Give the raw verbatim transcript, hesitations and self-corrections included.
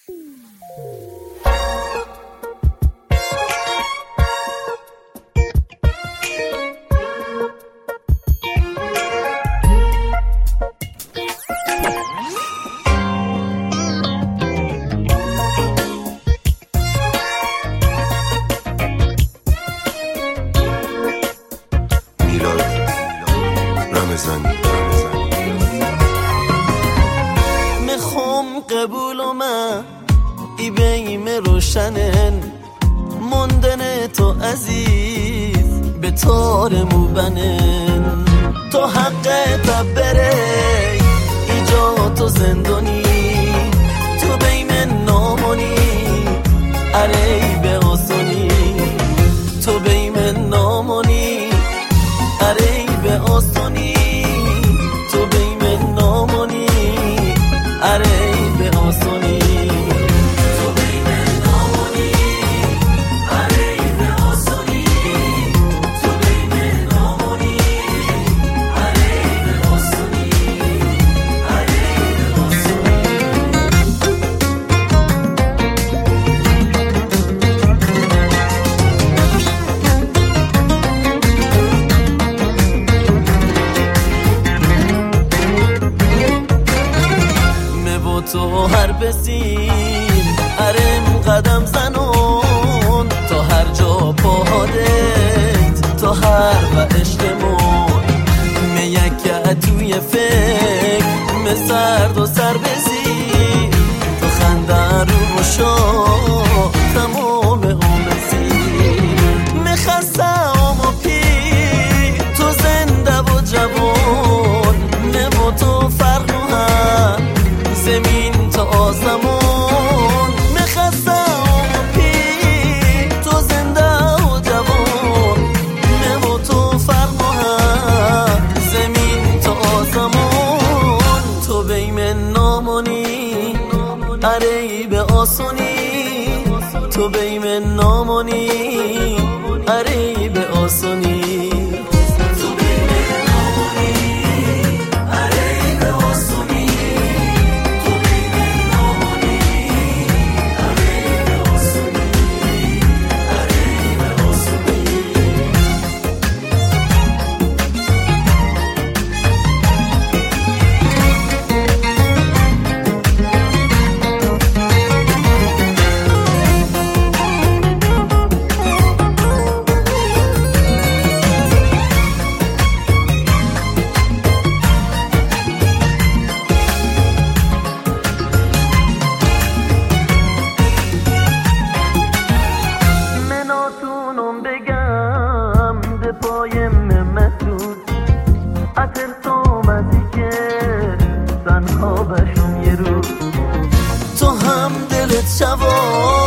میخوام قبولم ای بیم روشنن موندن تو عزیز به تار موبنن تو حق تبره ایجا تو زندانی تو بیم نامونی اره به آسانی تو بیم نامونی اره به آسانی تو بیم نامونی اره به آسانی تو بیم نامونی اره به آسانی تو بیم نامونی اره به آسانی اره به آسانی تو هر بسیم ارم قدم زنون تا هر جا پاهادت تا هر و عشقمون میکه توی فکر مسرد و سر بزی تو خنده رو مشا تمام آمزی میخستم و پی تو زنده و جوان نمو تو فرق هم زمین تا آسمون میخستم پی تو زنده و جوان نمو تو فرق هم زمین تا آسمون تو بیم نامونی اره به آسانی تو بیم نامونی اره به آسانی تو هم دلت شوا